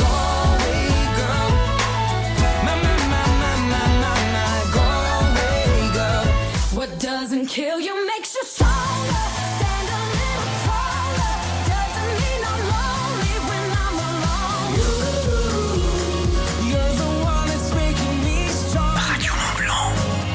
Radio Mont-Blanc.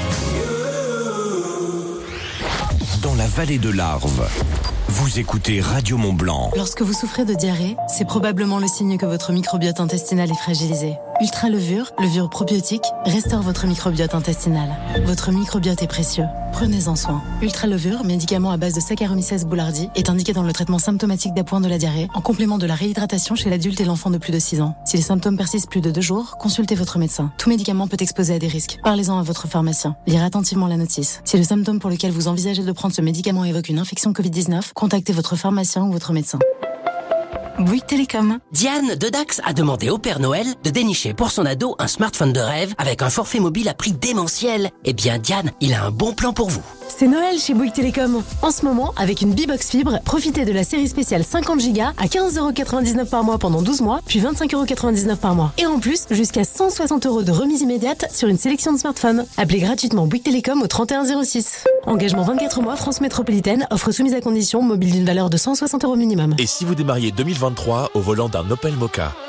Dans la vallée de l'Arve. Vous écoutez Radio Mont-Blanc. Lorsque vous souffrez de diarrhée, c'est probablement le signe que votre microbiote intestinal est fragilisé. Ultra levure probiotique, restaure votre microbiote intestinal. Votre microbiote est précieux. Prenez-en soin. Ultra levure, médicament à base de Saccharomyces boulardii, est indiqué dans le traitement symptomatique d'appoint de la diarrhée, en complément de la réhydratation chez l'adulte et l'enfant de plus de 6 ans. Si les symptômes persistent plus de 2 jours, consultez votre médecin. Tout médicament peut exposer à des risques. Parlez-en à votre pharmacien. Lire attentivement la notice. Si le symptôme pour lequel vous envisagez de prendre ce médicament évoque une infection Covid-19, contactez votre pharmacien ou votre médecin. Bouygues Télécom. Diane de Dax a demandé au Père Noël de dénicher pour son ado un smartphone de rêve avec un forfait mobile à prix démentiel. Eh bien Diane, il a un bon plan pour vous. C'est Noël chez Bouygues Télécom. En ce moment, avec une B-Box Fibre, profitez de la série spéciale 50 Go à 15,99€ par mois pendant 12 mois, puis 25,99€ par mois. Et en plus, jusqu'à 160€ de remise immédiate sur une sélection de smartphones. Appelez gratuitement Bouygues Télécom au 3106. Engagement 24 mois, France Métropolitaine, offre soumise à condition, mobile d'une valeur de 160€ minimum. Et si vous démarriez 2023 au volant d'un Opel Mokka?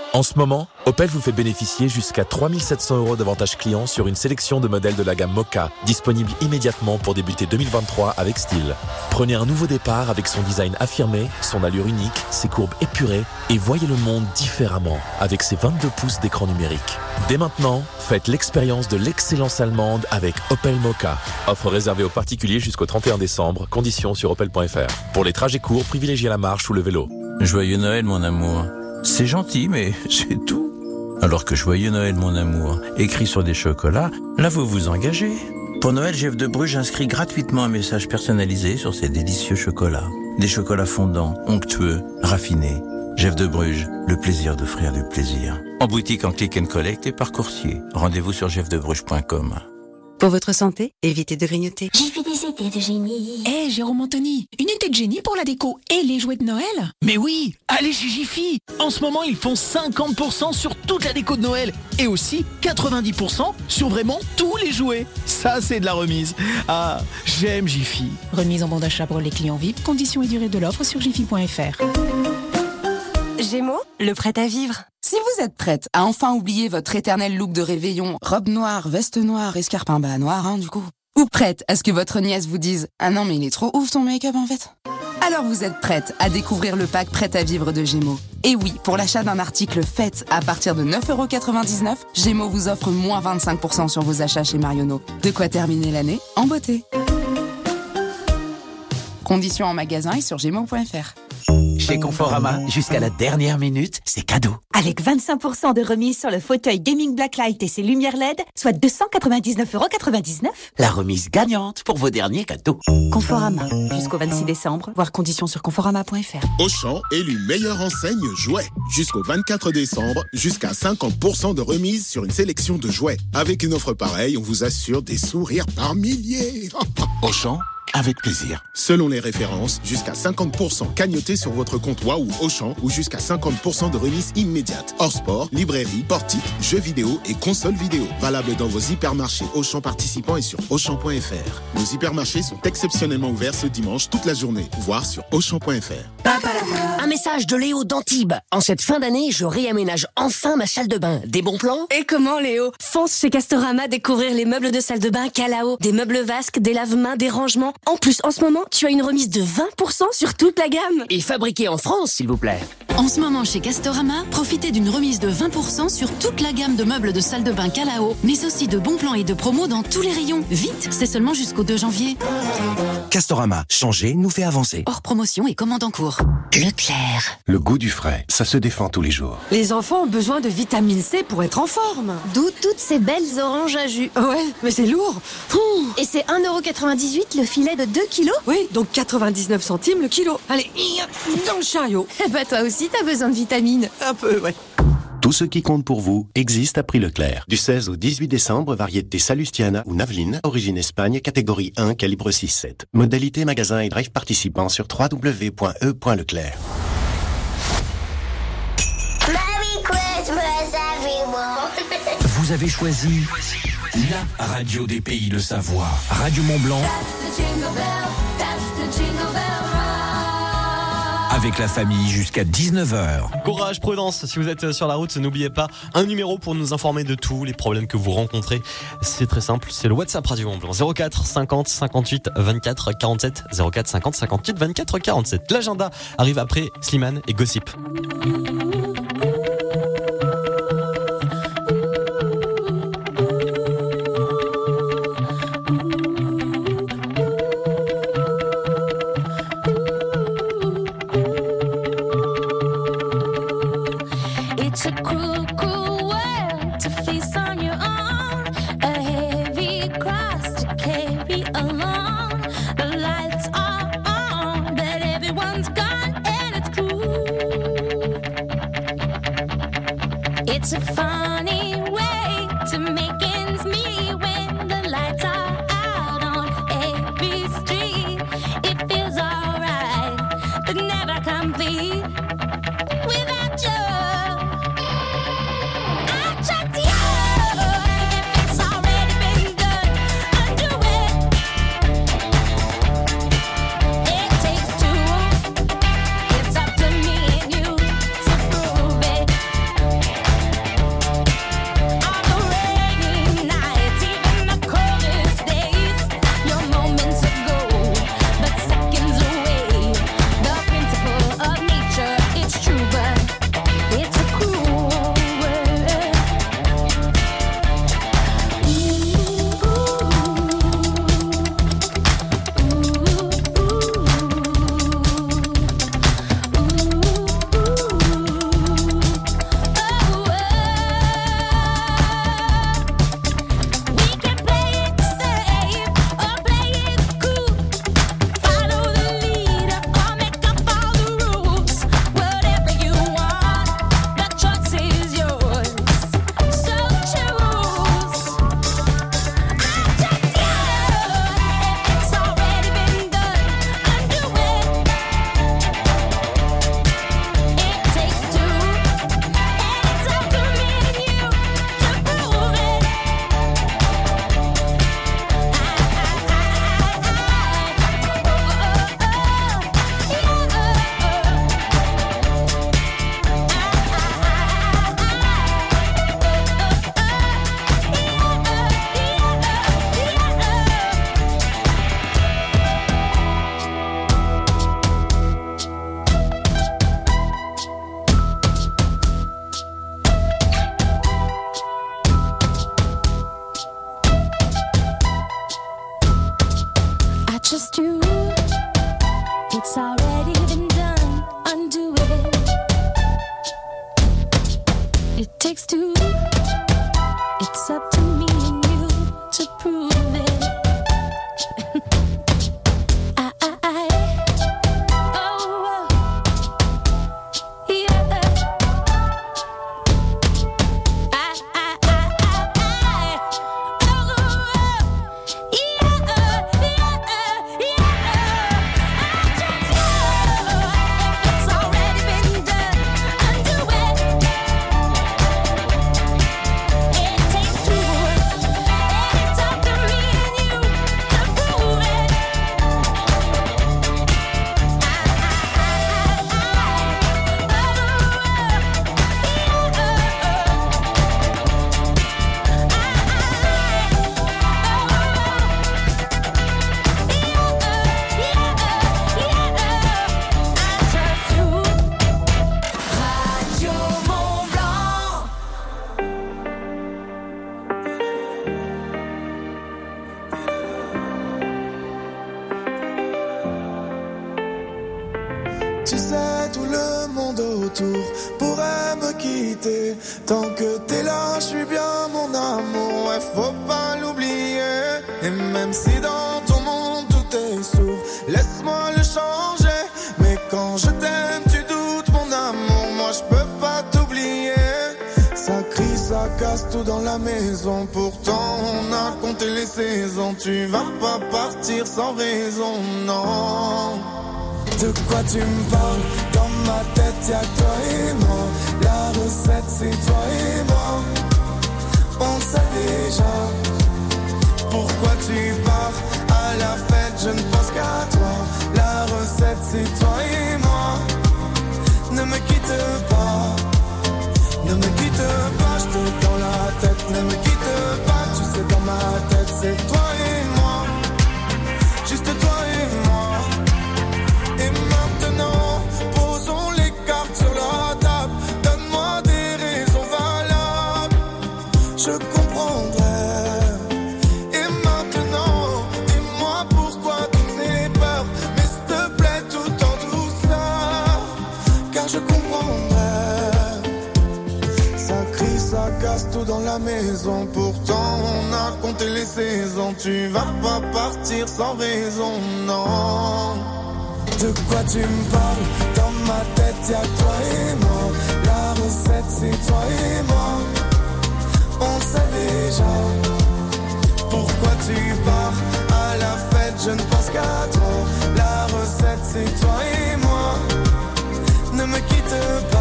En ce moment, Opel vous fait bénéficier jusqu'à 3 700 € d'avantages clients sur une sélection de modèles de la gamme Moka, disponible immédiatement pour débuter 2023 avec style. Prenez un nouveau départ avec son design affirmé, son allure unique, ses courbes épurées et voyez le monde différemment avec ses 22 pouces d'écran numérique. Dès maintenant, faites l'expérience de l'excellence allemande avec Opel Moka. Offre réservée aux particuliers jusqu'au 31 décembre, conditions sur opel.fr. Pour les trajets courts, privilégiez la marche ou le vélo. Joyeux Noël mon amour. C'est gentil, mais c'est tout. Alors que Joyeux Noël, mon amour, écrit sur des chocolats, là vous vous engagez. Pour Noël, Jeff de Bruges inscrit gratuitement un message personnalisé sur ces délicieux chocolats. Des chocolats fondants, onctueux, raffinés. Jeff de Bruges, le plaisir d'offrir du plaisir. En boutique, en click and collect et par coursier. Rendez-vous sur jeffdebruges.com. Pour votre santé, évitez de grignoter. J'ai fait des idées de génie. Hé, Jérôme Anthony, une idée de génie pour la déco et les jouets de Noël? Mais oui, allez chez Jiffy. En ce moment, ils font 50% sur toute la déco de Noël et aussi 90% sur vraiment tous les jouets. Ça, c'est de la remise. Ah, j'aime Jiffy. Remise en bon d'achat pour les clients VIP. Conditions et durée de l'offre sur jiffy.fr. Gémeaux, le prêt à vivre. Si vous êtes prête à enfin oublier votre éternel look de réveillon, robe noire, veste noire, escarpin bas noir, du coup. Ou prête à ce que votre nièce vous dise « Ah non, mais il est trop ouf ton make-up en fait ». Alors vous êtes prête à découvrir le pack prêt à vivre de Gémeaux. Et oui, pour l'achat d'un article Fête à partir de 9,99 €, Gémeaux vous offre moins 25% sur vos achats chez Marionneau. De quoi terminer l'année en beauté. Conditions en magasin et sur gémeaux.fr. Chez Conforama, jusqu'à la dernière minute, c'est cadeau. Avec 25% de remise sur le fauteuil gaming Blacklight et ses lumières LED, soit 299,99 €. La remise gagnante pour vos derniers cadeaux. Conforama, jusqu'au 26 décembre, voir conditions sur conforama.fr. Auchan, élu meilleure enseigne jouets. Jusqu'au 24 décembre, jusqu'à 50% de remise sur une sélection de jouets. Avec une offre pareille, on vous assure des sourires par milliers. Auchan, avec plaisir. Selon les références, jusqu'à 50% cagnoté sur votre compte Waouh Auchan ou jusqu'à 50% de remise immédiate. Hors sport, librairie, portique, jeux vidéo et consoles vidéo. Valable dans vos hypermarchés Auchan participants et sur Auchan.fr. Nos hypermarchés sont exceptionnellement ouverts ce dimanche toute la journée. Voir sur Auchan.fr. Un message de Léo d'Antibes. En cette fin d'année, je réaménage enfin ma salle de bain. Des bons plans? Et comment, Léo? Fonce chez Castorama découvrir les meubles de salle de bain Calao. Des meubles vasques, des lave-mains, des rangements. En plus, en ce moment, tu as une remise de 20% sur toute la gamme. Et fabriqué en France, s'il vous plaît. En ce moment, chez Castorama, profitez d'une remise de 20% sur toute la gamme de meubles de salle de bain Calao, mais aussi de bons plans et de promos dans tous les rayons. Vite, c'est seulement jusqu'au 2 janvier. Castorama, changer nous fait avancer. Hors promotion et commande en cours. Leclerc. Le goût du frais, ça se défend tous les jours. Les enfants ont besoin de vitamine C pour être en forme. D'où toutes ces belles oranges à jus. Ouais, mais c'est lourd. Et c'est 1,98 € le filet de 2 kilos? Oui, donc 99 centimes le kilo. Allez, dans le chariot. Eh bah toi aussi t'as besoin de vitamines. Un peu, ouais. Tout ce qui compte pour vous existe à prix Leclerc. Du 16 au 18 décembre, variété Salustiana ou Naveline, origine Espagne, catégorie 1, calibre 6-7. Modalité magasin et drive participants sur www.e.leclerc. Merry Christmas, everyone. Vous avez choisi la radio des pays de Savoie. Radio Mont-Blanc. Avec la famille jusqu'à 19h. Courage, prudence, si vous êtes sur la route, n'oubliez pas un numéro pour nous informer de tous les problèmes que vous rencontrez. C'est très simple, c'est le WhatsApp Radio Mont-Blanc. 04 50 58 24 47. 04 50 58 24 47. L'agenda arrive après Slimane et Gossip. It's a cruel, cruel world to face on your own. A heavy cross to carry along. The lights are on, but everyone's gone, and it's cruel. It's a funny way to make ends meet when the lights are out on every street. It feels alright, but never complete without you. It takes two. It's up to me and you to prove it. Tu sais, tout le monde autour pourrait me quitter. Tant que t'es là, je suis bien mon amour, ouais, faut pas l'oublier. Et même si dans ton monde tout est sourd, laisse-moi le changer. Mais quand je t'aime, tu doutes mon amour, moi je peux pas t'oublier. Ça crie, ça casse tout dans la maison, pourtant on a compté les saisons. Tu vas pas partir sans raison, non. De quoi tu me parles? Dans ma tête y'a que toi et moi. La recette c'est toi et moi. On sait déjà. Pourquoi tu pars à la fête? Je ne pense qu'à toi. La recette c'est toi et moi. Ne me quitte pas. Ne me quitte pas, je te dans la tête. Ne me quitte pas, tu sais dans ma tête c'est toi et moi. Juste toi et moi. Et maintenant, posons les cartes sur la table. Donne-moi des raisons valables, je comprendrai. Et maintenant, dis-moi pourquoi toutes ces peurs. Mais s'il te plaît, tout en douceur, car je comprendrai. Ça crie, ça casse tout dans la maison. Pourtant, on a compté les saisons. Tu vas pas partir sans raison, non. De quoi tu me parles? Dans ma tête y'a que toi et moi. La recette c'est toi et moi. On sait déjà. Pourquoi tu pars à la fête? Je ne pense qu'à toi. La recette c'est toi et moi. Ne me quitte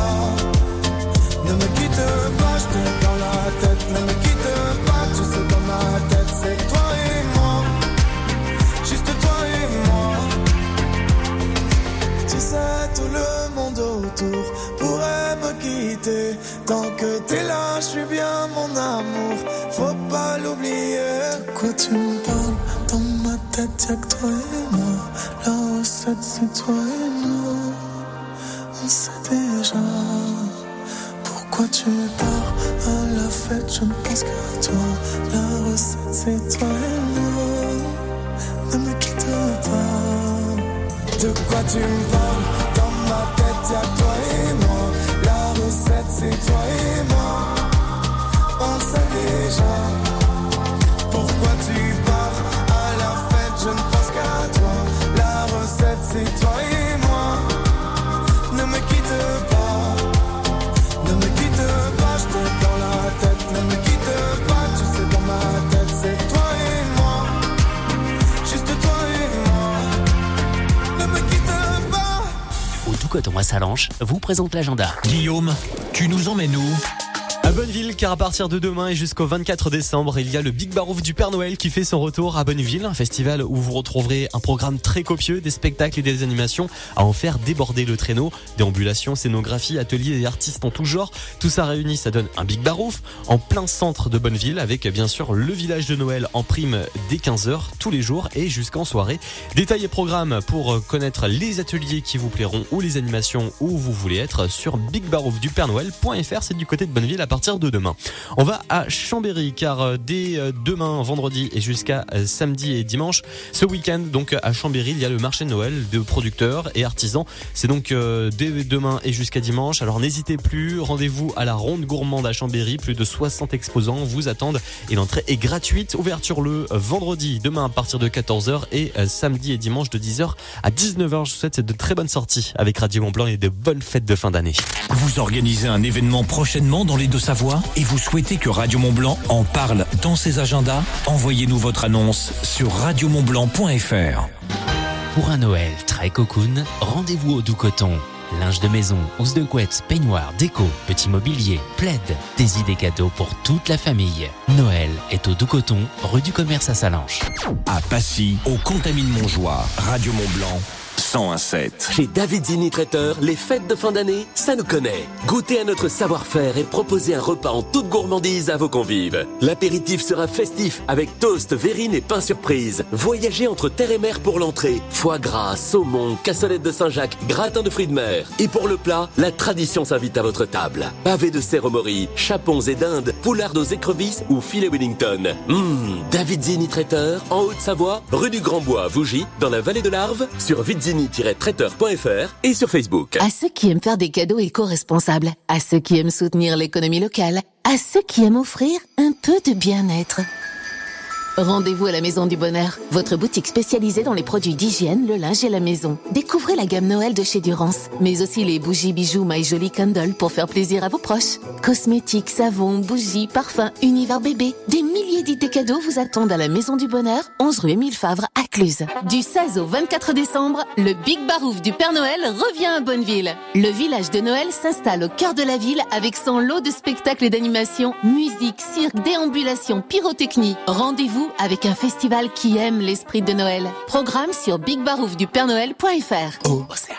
pas. Ne me quitte pas, je te dans la tête. Ne me quitte pas, tu sais dans ma tête c'est toi et moi. Juste toi et moi. Tu sais, tout le monde autour pourrait me quitter. Tant que t'es là, je suis bien mon amour, faut pas l'oublier. De quoi tu me parles? Dans ma tête y'a que toi et moi. La recette c'est toi et nous. On sait déjà. Pourquoi tu pars à la fête? Je ne pense qu'à toi. La recette c'est toi et nous. Ne me quitte pas. De quoi tu me parles? Dans ma tête y'a que toi et moi. La recette c'est toi et moi. On sait déjà. Pourquoi tu pars à la fête? Je ne pense qu'à toi. La recette c'est toi et moi. Ne me quitte pas. Ne me quitte pas, je te dans la tête. Ne me quitte pas, tu sais dans ma tête c'est toi et moi. Juste toi et moi. Ne me quitte pas. Au Tout Coton à Salanches vous présente l'agenda. Guillaume, tu nous emmènes où? À Bonneville, car à partir de demain et jusqu'au 24 décembre, il y a le Big Barouf du Père Noël qui fait son retour à Bonneville, un festival où vous retrouverez un programme très copieux, des spectacles et des animations à en faire déborder le traîneau, déambulations, scénographie, ateliers et artistes en tout genre. Tout ça réuni, ça donne un Big Barouf en plein centre de Bonneville avec bien sûr le village de Noël en prime dès 15h tous les jours et jusqu'en soirée. Détails et programmes pour connaître les ateliers qui vous plairont ou les animations où vous voulez être sur bigbaroufdupernoël.fr, c'est du côté de Bonneville à partir partir de demain. On va à Chambéry car dès demain, vendredi et jusqu'à samedi et dimanche, ce week-end donc à Chambéry, il y a le marché de Noël de producteurs et artisans. C'est donc dès demain et jusqu'à dimanche. Alors n'hésitez plus, rendez-vous à la Ronde Gourmande à Chambéry. Plus de 60 exposants vous attendent et l'entrée est gratuite. Ouverture le vendredi, demain à partir de 14h et samedi et dimanche de 10h à 19h. Je vous souhaite de très bonnes sorties avec Radio Mont-Blanc et de bonnes fêtes de fin d'année. Vous organisez un événement prochainement dans les Deux-Savoies et vous souhaitez que Radio Mont-Blanc en parle dans ses agendas? Envoyez-nous votre annonce sur radiomontblanc.fr. Pour un Noël très cocoon, rendez-vous au Doux Coton. Linge de maison, housse de couette, peignoir, déco, petit mobilier, plaid, des idées cadeaux pour toute la famille. Noël est au Doux Coton, rue du Commerce à Salanches. À Passy, au Contamine-Montjoie, Radio Mont-Blanc. 101.7. Chez David Zini Traiteur, les fêtes de fin d'année, ça nous connaît. Goûtez à notre savoir-faire et proposez un repas en toute gourmandise à vos convives. L'apéritif sera festif avec toast, verrine et pain surprise. Voyagez entre terre et mer pour l'entrée. Foie gras, saumon, cassolette de Saint-Jacques, gratin de fruits de mer. Et pour le plat, la tradition s'invite à votre table. Pavés de cerf au mori, chapons et dindes, poulardes aux écrevisses ou filet Wellington. David Zini Traiteur, en Haute-Savoie, rue du Grand-Bois à Vougy, dans la vallée de l'Arve, sur vidzini-traiteur.fr et sur Facebook. À ceux qui aiment faire des cadeaux éco-responsables, à ceux qui aiment soutenir l'économie locale, à ceux qui aiment offrir un peu de bien-être. Rendez-vous à la Maison du Bonheur, votre boutique spécialisée dans les produits d'hygiène, le linge et la maison. Découvrez la gamme Noël de chez Durance, mais aussi les bougies, bijoux, My Jolie Candle pour faire plaisir à vos proches. Cosmétiques, savons, bougies, parfums, univers bébé. Des milliers d'idées cadeaux vous attendent à la Maison du Bonheur, 11 rue Émile Favre à Cluse. Du 16 au 24 décembre, le Big Barouf du Père Noël revient à Bonneville. Le village de Noël s'installe au cœur de la ville avec son lot de spectacles et d'animations, musique, cirque, déambulation, pyrotechnie. Rendez-vous avec un festival qui aime l'esprit de Noël. Programme sur bigbaroufdupèrenoël.fr.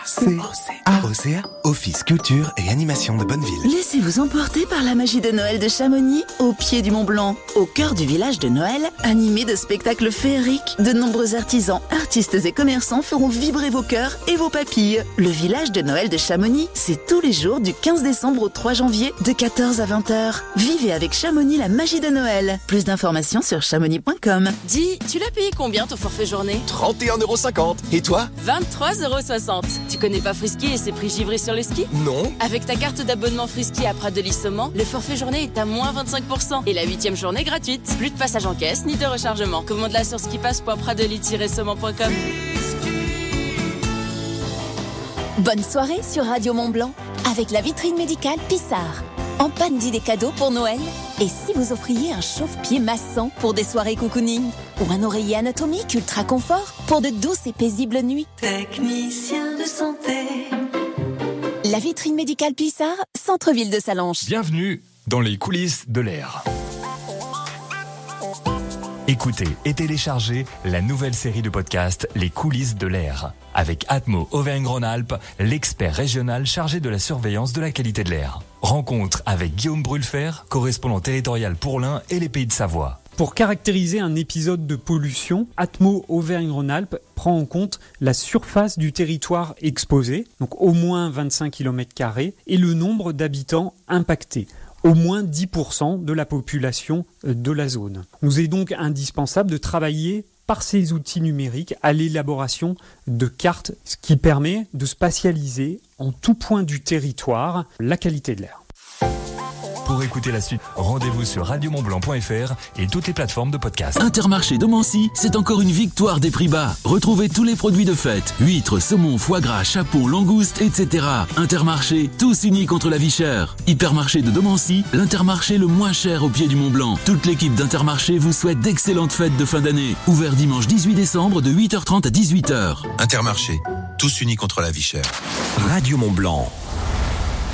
OCA, Office Culture et Animation de Bonneville. Laissez-vous emporter par la magie de Noël de Chamonix, au pied du Mont Blanc, au cœur du village de Noël, animé de spectacles féeriques. De nombreux artisans, artistes et commerçants feront vibrer vos cœurs et vos papilles. Le village de Noël de Chamonix, c'est tous les jours du 15 décembre au 3 janvier, de 14 à 20h. Vivez avec Chamonix la magie de Noël. Plus d'informations sur chamonix.com. Dis, tu l'as payé combien ton forfait journée? 31,50 €. Et toi? 23,60 €. Tu connais pas Frisky et ses prix givrés sur le ski? Non. Avec ta carte d'abonnement Frisky à Prat-de-Lys-Saumont, le forfait journée est à moins 25%. Et la 8e journée gratuite. Plus de passage en caisse, ni de rechargement. Commande-la sur skipass.prat-de-lys-saumont.com. Bonne soirée sur Radio Mont-Blanc avec la vitrine médicale Pissard. En panne d'idées cadeaux pour Noël? Et si vous offriez un chauffe-pied massant pour des soirées cocooning? Ou un oreiller anatomique ultra confort pour de douces et paisibles nuits? Technicien de santé. La vitrine médicale Pissard, centre-ville de Salanches. Bienvenue dans les coulisses de l'air. Écoutez et téléchargez la nouvelle série de podcasts Les coulisses de l'air avec Atmo Auvergne-Rhône-Alpes, l'expert régional chargé de la surveillance de la qualité de l'air. Rencontre avec Guillaume Brulfer, correspondant territorial pour l'Ain et les Pays de Savoie. Pour caractériser un épisode de pollution, Atmo Auvergne-Rhône-Alpes prend en compte la surface du territoire exposé, donc au moins 25 km², et le nombre d'habitants impactés. Au moins 10% de la population de la zone. Nous est donc indispensable de travailler par ces outils numériques à l'élaboration de cartes, ce qui permet de spatialiser en tout point du territoire la qualité de l'air. Pour écouter la suite, rendez-vous sur radiomontblanc.fr et toutes les plateformes de podcast. Intermarché Domancy, c'est encore une victoire des prix bas. Retrouvez tous les produits de fête. Huîtres, saumon, foie gras, chapon, langoustes, etc. Intermarché, tous unis contre la vie chère. Hypermarché de Domancy, l'intermarché le moins cher au pied du Mont Blanc. Toute l'équipe d'Intermarché vous souhaite d'excellentes fêtes de fin d'année. Ouvert dimanche 18 décembre de 8h30 à 18h. Intermarché, tous unis contre la vie chère. Radio Mont Blanc.